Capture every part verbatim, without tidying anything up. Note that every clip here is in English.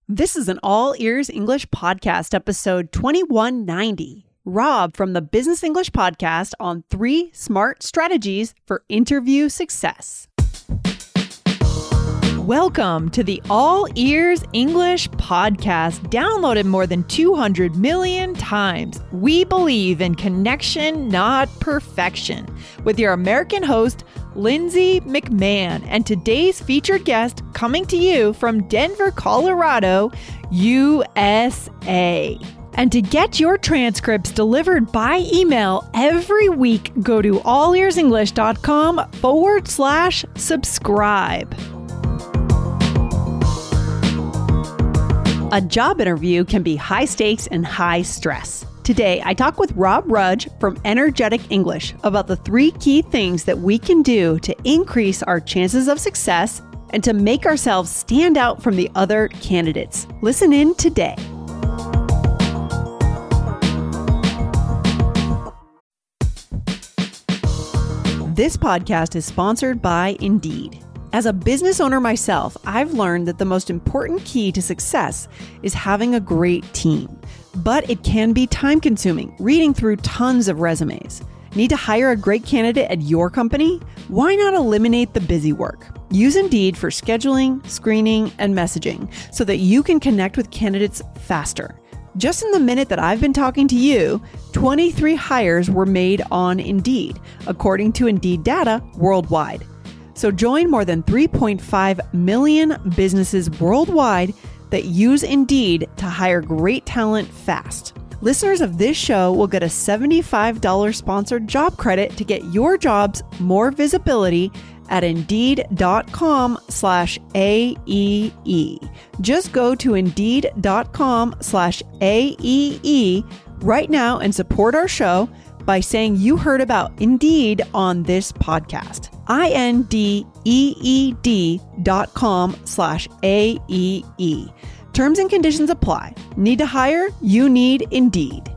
This is an All Ears English Podcast, episode twenty-one ninety. Rob from the Business English Podcast on three smart strategies for interview success. Welcome to the All Ears English Podcast, downloaded more than two hundred million times. We believe in connection, not perfection. With your American host, Lindsay McMahon, and today's featured guest coming to you from Denver, Colorado, U S A. And to get your transcripts delivered by email every week, go to allearsenglish.com forward slash subscribe. A job interview can be high stakes and high stress. Today, I talk with Rob Rudge from Energetic English about the three key things that we can do to increase our chances of success and to make ourselves stand out from the other candidates. Listen in today. This podcast is sponsored by Indeed. As a business owner myself, I've learned that the most important key to success is having a great team. But it can be time-consuming, reading through tons of resumes. Need to hire a great candidate at your company? Why not eliminate the busy work? Use Indeed for scheduling, screening, and messaging so that you can connect with candidates faster. Just in the minute that I've been talking to you, twenty-three hires were made on Indeed, according to Indeed data worldwide. So join more than three point five million businesses worldwide that use Indeed to hire great talent fast. Listeners of this show will get a seventy-five dollars sponsored job credit to get your jobs more visibility at Indeed.com slash AEE. Just go to Indeed.com slash AEE right now and support our show by saying you heard about Indeed on this podcast. I-N-D-E-E-D dot com slash A-E-E. Terms and conditions apply. Need to hire? You need Indeed.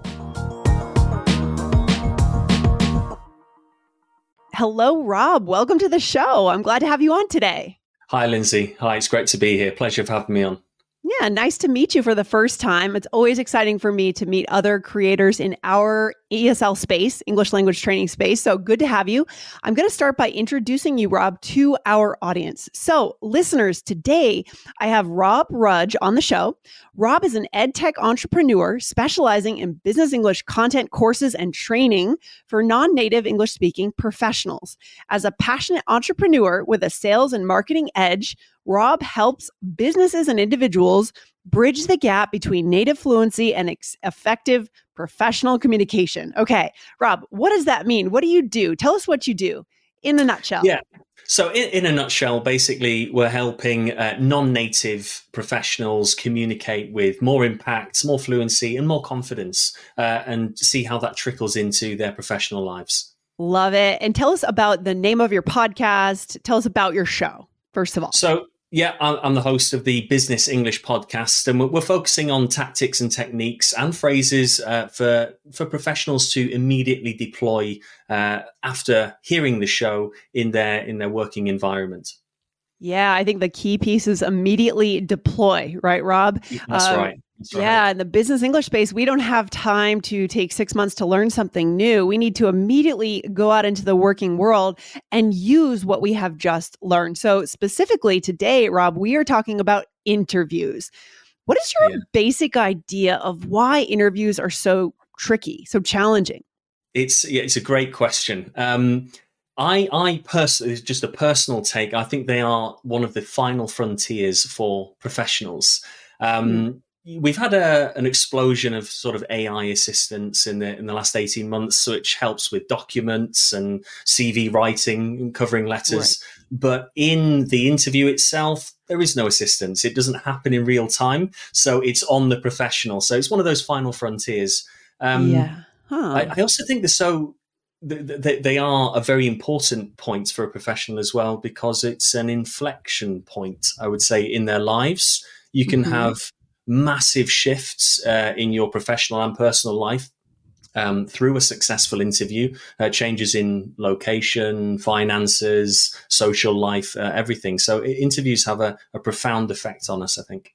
Hello, Rob. Welcome to the show. I'm glad to have you on today. Hi, Lindsay. Hi, it's great to be here. Pleasure for having me on. Yeah, nice to meet you for the first time. It's always exciting for me to meet other creators in our E S L space, English language training space. So good to have you. I'm going to start by introducing you, Rob, to our audience. So listeners, today I have Rob Rudge on the show. Rob is an EdTech entrepreneur specializing in business English content courses and training for non-native English speaking professionals. As a passionate entrepreneur with a sales and marketing edge, Rob helps businesses and individuals bridge the gap between native fluency and ex- effective professional communication. Okay, Rob, what does that mean? What do you do? Tell us what you do in a nutshell. Yeah. So in, in a nutshell, basically, we're helping uh, non-native professionals communicate with more impact, more fluency, and more confidence, uh, and see how that trickles into their professional lives. Love it. And tell us about the name of your podcast. Tell us about your show, first of all. So Yeah, I'm the host of the Business English Podcast, and we're focusing on tactics and techniques and phrases uh, for for professionals to immediately deploy uh, after hearing the show in their in their working environment. Yeah, I think the key piece is immediately deploy, right, Rob? That's um, right. That's right. Yeah, in the business English space, we don't have time to take six months to learn something new. We need to immediately go out into the working world and use what we have just learned. So specifically today, Rob, we are talking about interviews. What is your yeah. basic idea of why interviews are so tricky, so challenging? It's yeah, it's a great question. Um, I, I personally, it's just a personal take. I think they are one of the final frontiers for professionals. Um, mm. We've had a, an explosion of sort of A I assistants in the in the last eighteen months, which helps with documents and C V writing and covering letters. Right. But in the interview itself, there is no assistance. It doesn't happen in real time. So it's on the professional. So it's one of those final frontiers. Um, yeah. Huh. I, I also think they're so they, they are a very important point for a professional as well, because it's an inflection point, I would say, in their lives. You can mm-hmm. have massive shifts uh, in your professional and personal life um, through a successful interview, uh, changes in location, finances, social life, uh, everything. So interviews have a, a profound effect on us, I think.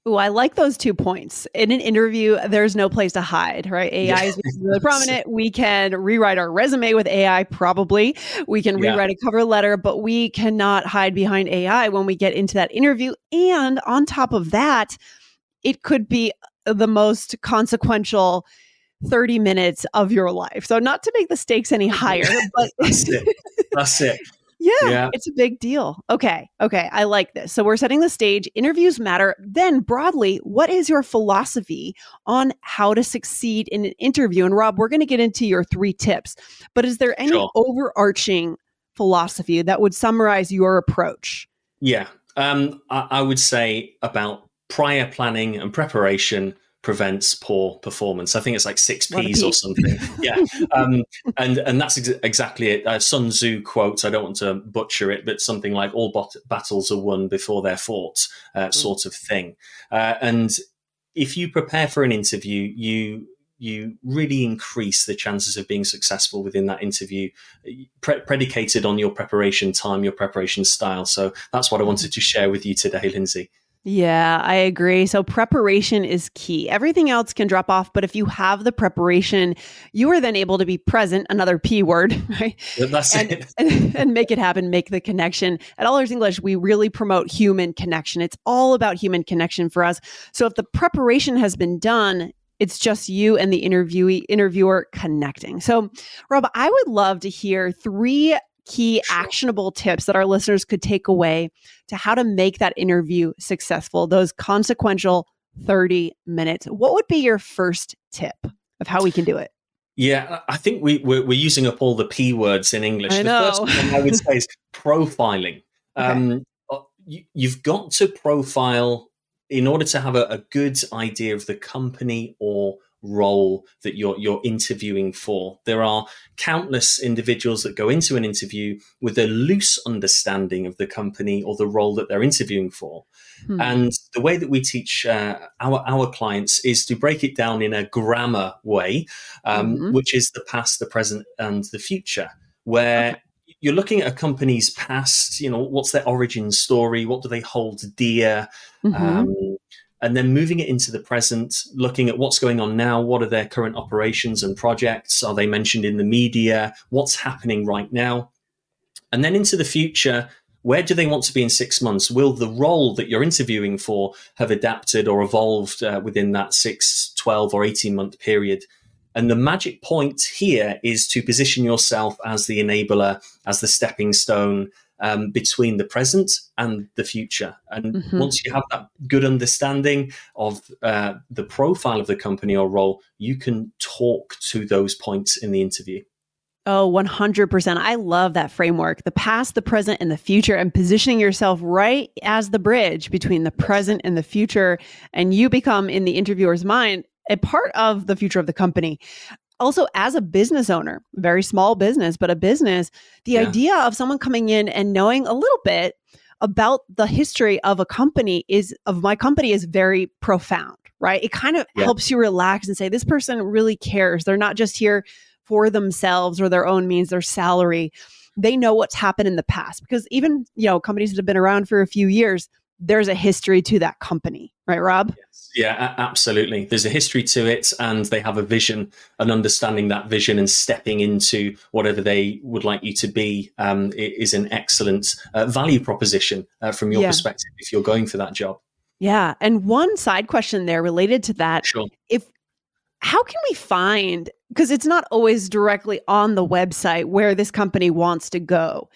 Ooh, I like those two points. In an interview, there's no place to hide, right? A I is really prominent. We can rewrite our resume with A I, probably. We can Yeah. rewrite a cover letter, but we cannot hide behind A I when we get into that interview. And on top of that, it could be the most consequential thirty minutes of your life. So not to make the stakes any higher, but That's it. That's it. Yeah, Yeah. it's a big deal. Okay. Okay. I like this. So we're setting the stage. Interviews matter. Then broadly, what is your philosophy on how to succeed in an interview? And Rob, we're going to get into your three tips, but is there any Sure. overarching philosophy that would summarize your approach? Yeah. Um, I, I would say about prior planning and preparation prevents poor performance. I think it's like six P's or something. Yeah. Um, and, and that's ex- exactly it. Uh, Sun Tzu quotes, I don't want to butcher it, but something like all bot- battles are won before they're fought, uh, sort of thing. Uh, and if you prepare for an interview, you you really increase the chances of being successful within that interview, pre- predicated on your preparation time, your preparation style. So that's what I wanted to share with you today, Lindsay. Yeah, I agree. So preparation is key. Everything else can drop off, but if you have the preparation, you are then able to be present, another P word, right? That's and, it. and, and make it happen, make the connection. At All Ears English, we really promote human connection. It's all about human connection for us. So if the preparation has been done, it's just you and the interviewee interviewer connecting. So Rob, I would love to hear three key Sure. actionable tips that our listeners could take away to how to make that interview successful, those consequential thirty minutes. What would be your first tip of how we can do it? Yeah, I think we, we're, we're using up all the P words in English. I the know. first one I would say is profiling. Okay. Um, you, you've got to profile in order to have a, a good idea of the company or role that you're you're interviewing for. There are countless individuals that go into an interview with a loose understanding of the company or the role that they're interviewing for. Hmm. And the way that we teach uh, our our clients is to break it down in a grammar way, um, Mhm. which is the past, the present, and the future, where Okay. you're looking at a company's past. You know, what's their origin story? What do they hold dear? Mhm. Um, and then moving it into the present, looking at what's going on now. What are their current operations and projects? Are they mentioned in the media? What's happening right now? And then into the future, where do they want to be in six months? Will the role that you're interviewing for have adapted or evolved uh, within that six, twelve, or eighteen month period? And the magic point here is to position yourself as the enabler, as the stepping stone um, between the present and the future. And Mhm. once you have that good understanding of uh, the profile of the company or role, you can talk to those points in the interview. Oh, one hundred percent. I love that framework. The past, the present, and the future, and positioning yourself right as the bridge between the present and the future. And you become, in the interviewer's mind, a part of the future of the company. Also, as a business owner, very small business, but a business, the Yeah. idea of someone coming in and knowing a little bit about the history of a company is of my company is very profound, right? It kind of Yeah. helps you relax and say, this person really cares. They're not just here for themselves or their own means, their salary. They know what's happened in the past, because even, you know, companies that have been around for a few years, there's a history to that company, right, Rob? Yes. Yeah, a- absolutely. There's a history to it, and they have a vision, and understanding that vision and stepping into whatever they would like you to be um, i- is an excellent uh, value proposition uh, from your Yeah. perspective if you're going for that job. Yeah. And one side question there related to that, Sure. if how can we find, because it's not always directly on the website where this company wants to go.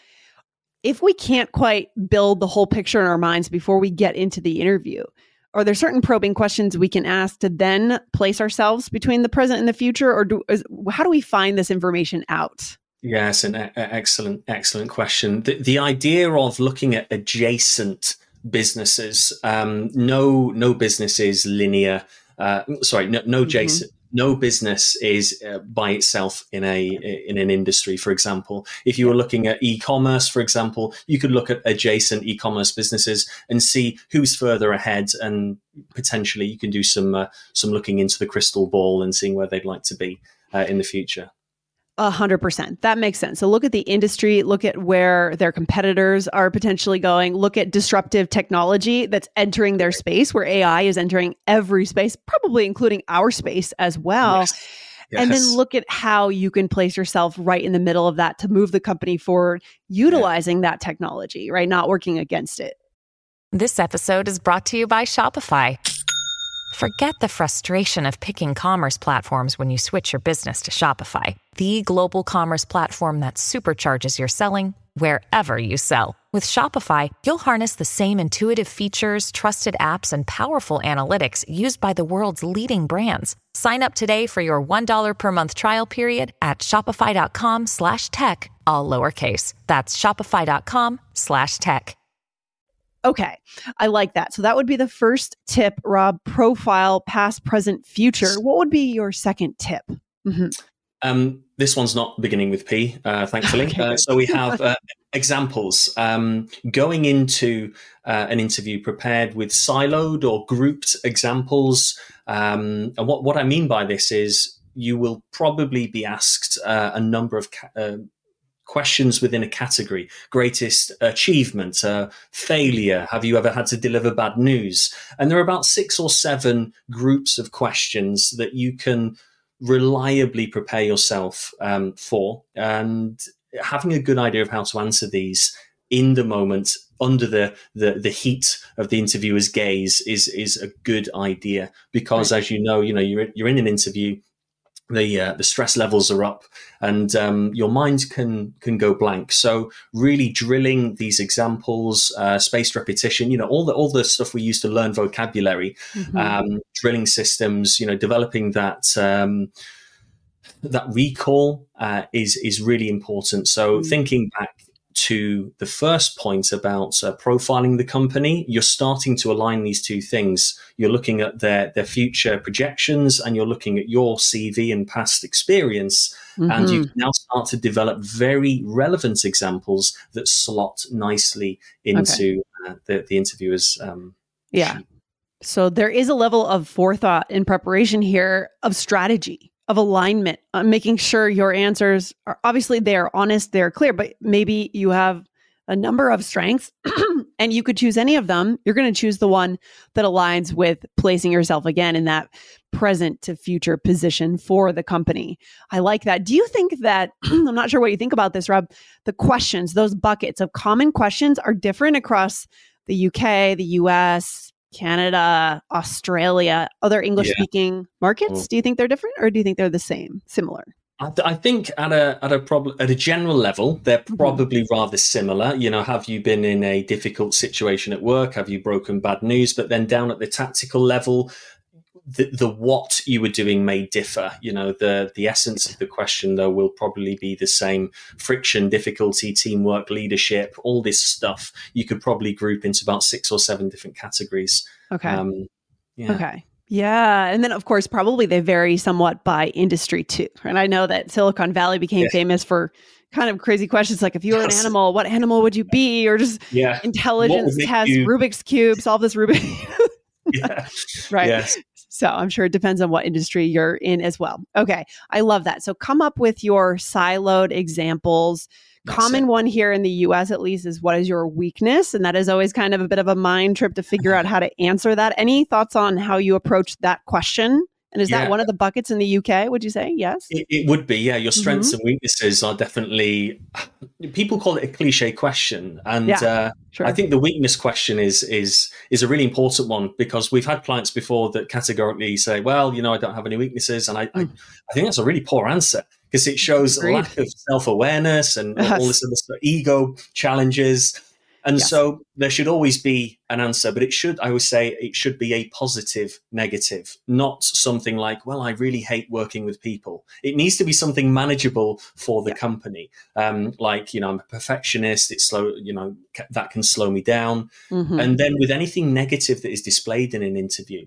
If we can't quite build the whole picture in our minds before we get into the interview, are there certain probing questions we can ask to then place ourselves between the present and the future? Or do, is, how do we find this information out? Yes, an e- excellent, excellent question. The, the idea of looking at adjacent businesses, um, no, no business is linear. Uh, sorry, no, no, Mhm. adjacent. No business is uh, by itself in a in an industry. For example, if you were looking at e-commerce, for example, you could look at adjacent e-commerce businesses and see who's further ahead, and potentially you can do some uh, some looking into the crystal ball and seeing where they'd like to be uh, in the future. A hundred percent. That makes sense. So look at the industry, look at where their competitors are potentially going, look at disruptive technology that's entering their space, where A I is entering every space, probably including our space as well. Yes. Yes. And then look at how you can place yourself right in the middle of that to move the company forward, utilizing yeah. that technology, right? Not working against it. This episode is brought to you by Shopify. Forget the frustration of picking commerce platforms when you switch your business to Shopify, the global commerce platform that supercharges your selling wherever you sell. With Shopify, you'll harness the same intuitive features, trusted apps, and powerful analytics used by the world's leading brands. Sign up today for your one dollar per month trial period at shopify.com slash tech, all lowercase. That's shopify.com slash tech. Okay, I like that. So that would be the first tip, Rob. Profile, past, present, future. What would be your second tip? Mm-hmm. Um, this one's not beginning with P, uh, thankfully. Okay, uh, so we have uh, examples. Um, going into uh, an interview prepared with siloed or grouped examples. Um, and what, what I mean by this is you will probably be asked uh, a number of ca- uh, questions within a category. Greatest achievement, uh, failure, have you ever had to deliver bad news? And there are about six or seven groups of questions that you can reliably prepare yourself um, for. And having a good idea of how to answer these in the moment, under the, the, the heat of the interviewer's gaze is, is a good idea. Because right. as you know, you know, you're, you're in an interview, the uh, the stress levels are up, and um, your mind can can go blank. So really drilling these examples, uh, spaced repetition, you know, all the all the stuff we use to learn vocabulary, mm-hmm. um, drilling systems, you know, developing that um, that recall uh, is is really important. So mm-hmm. thinking back to the first point about uh, profiling the company, you're starting to align these two things. You're looking at their, their future projections, and you're looking at your C V and past experience. Mm-hmm. And you can now start to develop very relevant examples that slot nicely into okay. uh, the, the interviewer's um, yeah. sheet. So there is a level of forethought in preparation here, of strategy, of alignment, uh, making sure your answers are obviously they're honest, they're clear, but maybe you have a number of strengths and you could choose any of them. You're going to choose the one that aligns with placing yourself again in that present to future position for the company. I like that. Do you think that, I'm not sure what you think about this, Rob, the questions, those buckets of common questions are different across the U K, the U S, Canada, Australia, other English-speaking yeah. markets? Do you think they're different, or do you think they're the same, similar? I, th- I think at a at a problem at a general level, they're probably mm-hmm. rather similar. You know, have you been in a difficult situation at work? Have you broken bad news? But then down at the tactical level, the, the what you were doing may differ. You know, the the essence of the question, though, will probably be the same. Friction, difficulty, teamwork, leadership, all this stuff you could probably group into about six or seven different categories. Okay. Um, yeah. Okay. Yeah. And then, of course, probably they vary somewhat by industry too. And I know that Silicon Valley became yeah. famous for kind of crazy questions like, if you were yes. an animal, what animal would you be? Or just yeah. intelligence test, you... Rubik's Cube, solve this Rubik's yeah. Right. Yes. So I'm sure it depends on what industry you're in as well. Okay. I love that. So come up with your siloed examples. That's Common it. One here in the U S at least is, what is your weakness? And that is always kind of a bit of a mind trip to figure out how to answer that. Any thoughts on how you approach that question? And is yeah. that one of the buckets in the U K, would you say? Yes? It, it would be, yeah. Your strengths mm-hmm. and weaknesses are definitely, people call it a cliche question. And yeah, uh, sure. I think the weakness question is is is a really important one, because we've had clients before that categorically say, well, you know, I don't have any weaknesses. And I, mm. I, I think that's a really poor answer, because it shows Agreed. a lack of self-awareness and yes. all this other stuff, ego challenges. And yes. so there should always be an answer, but it should, I always say, it should be a positive negative, not something like, well, I really hate working with people. It needs to be something manageable for the yeah. company. Um, like, you know, I'm a perfectionist. It's slow, you know, ca- that can slow me down. Mm-hmm. And then with anything negative that is displayed in an interview,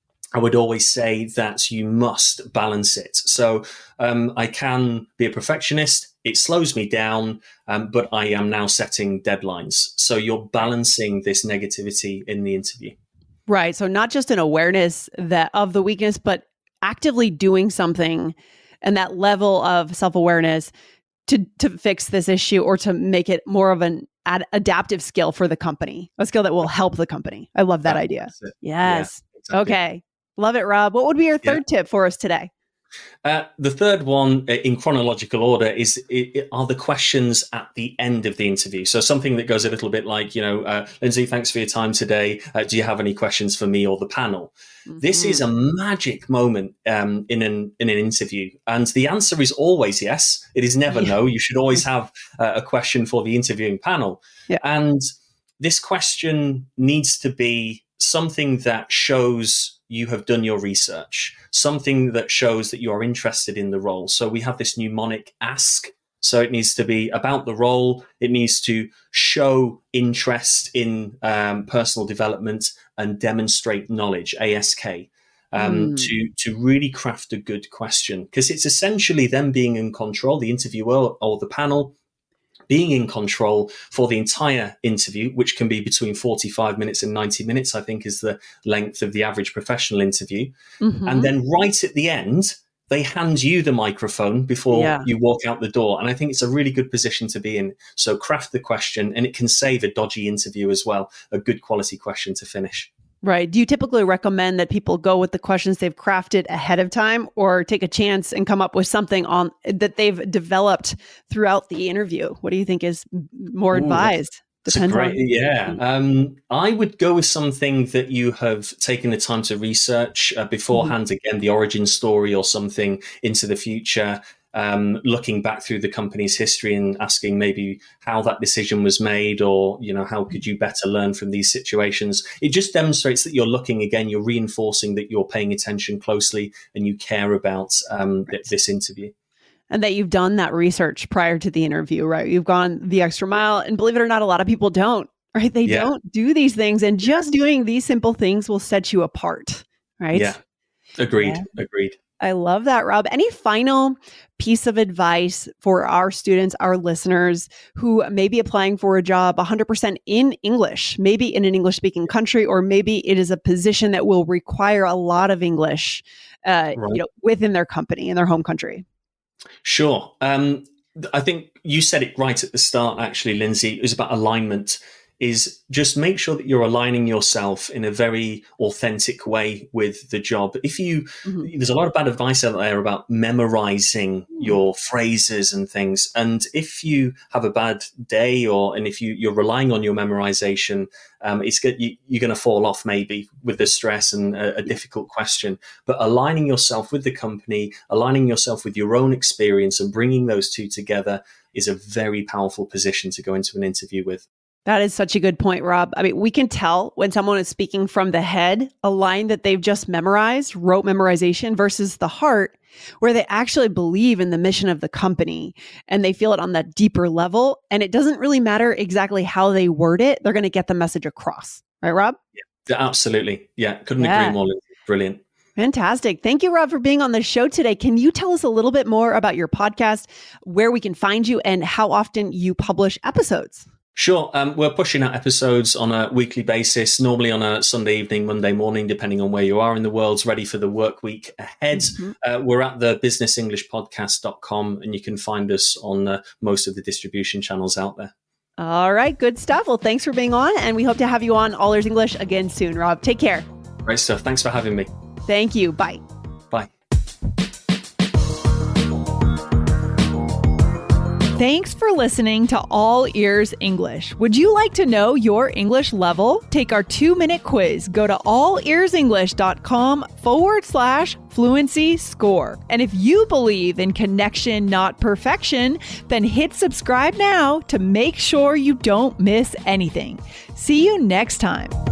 I would always say that you must balance it. So um, I can be a perfectionist. It slows me down, um, but I am now setting deadlines. So you're balancing this negativity in the interview. Right. So not just an awareness that of the weakness, but actively doing something and that level of self-awareness to to fix this issue or to make it more of an ad- adaptive skill for the company, a skill that will help the company. I love that That's idea. it. Yes. Yeah, exactly. Okay. Love it, Rob. What would be your third yeah. tip for us today? Uh, the third one uh, in chronological order is it, it are the questions at the end of the interview. So something that goes a little bit like, you know, uh, Lindsay, thanks for your time today. Uh, do you have any questions for me or the panel? Mm-hmm. This is a magic moment um, in an in an interview. And the answer is always yes. It is never yeah. no. You should always have uh, a question for the interviewing panel. Yeah. And this question needs to be something that shows you have done your research, something that shows that you are interested in the role. So we have this mnemonic ask. So it needs to be about the role. It needs to show interest in um, personal development and demonstrate knowledge, A S K, um, mm. to, to really craft a good question. Because it's essentially them being in control, the interviewer or the panel, being in control for the entire interview, which can be between forty-five minutes and ninety minutes, I think is the length of the average professional interview. Mm-hmm. And then right at the end, they hand you the microphone before yeah. you walk out the door. And I think it's a really good position to be in. So craft the question, and it can save a dodgy interview as well, a good quality question to finish. Right. Do you typically recommend that people go with the questions they've crafted ahead of time, or take a chance and come up with something on that they've developed throughout the interview? What do you think is more Ooh, advised? Depends great, on. Yeah. Um, I would go with something that you have taken the time to research uh, beforehand. Mm-hmm. Again, the origin story or something into the future. Um, looking back through the company's history and asking maybe how that decision was made, or, you know, how could you better learn from these situations? It just demonstrates that you're looking, again, you're reinforcing that you're paying attention closely and you care about um, right. th- this interview. And that you've done that research prior to the interview, right? You've gone the extra mile, and believe it or not, a lot of people don't, right? They yeah. don't do these things, and just doing these simple things will set you apart, right? Yeah, agreed, yeah. agreed. I love that, Rob. Any final piece of advice for our students, our listeners who may be applying for a job one hundred percent in English, maybe in an English-speaking country, or maybe it is a position that will require a lot of English uh, right. you know, within their company, in their home country? Sure. Um, I think you said it right at the start, actually, Lindsay. It was about alignment. Is just make sure that you're aligning yourself in a very authentic way with the job. If you, mm-hmm. there's a lot of bad advice out there about memorizing mm-hmm. your phrases and things. And if you have a bad day, or, and if you, you're relying on your memorization, um, it's good, you, you're going to fall off maybe with the stress and a, a difficult question. But aligning yourself with the company, aligning yourself with your own experience and bringing those two together is a very powerful position to go into an interview with. That is such a good point, Rob. I mean, we can tell when someone is speaking from the head, a line that they've just memorized, rote memorization, versus the heart, where they actually believe in the mission of the company and they feel it on that deeper level. And it doesn't really matter exactly how they word it. They're going to get the message across. Right, Rob? Yeah, absolutely. Yeah, couldn't yeah. agree more. Brilliant. Fantastic. Thank you, Rob, for being on the show today. Can you tell us a little bit more about your podcast, where we can find you, and how often you publish episodes? Sure. Um, we're pushing out episodes on a weekly basis, normally on a Sunday evening, Monday morning, depending on where you are in the world, ready for the work week ahead. Mm-hmm. Uh, we're at the business english podcast dot com, and you can find us on uh, most of the distribution channels out there. All right. Good stuff. Well, thanks for being on, and we hope to have you on All Ears English again soon, Rob. Take care. Great stuff. Thanks for having me. Thank you. Bye. Bye. Thanks for listening to All Ears English. Would you like to know your English level? Take our two-minute quiz. Go to all ears english dot com forward slash fluency score. And if you believe in connection, not perfection, then hit subscribe now to make sure you don't miss anything. See you next time.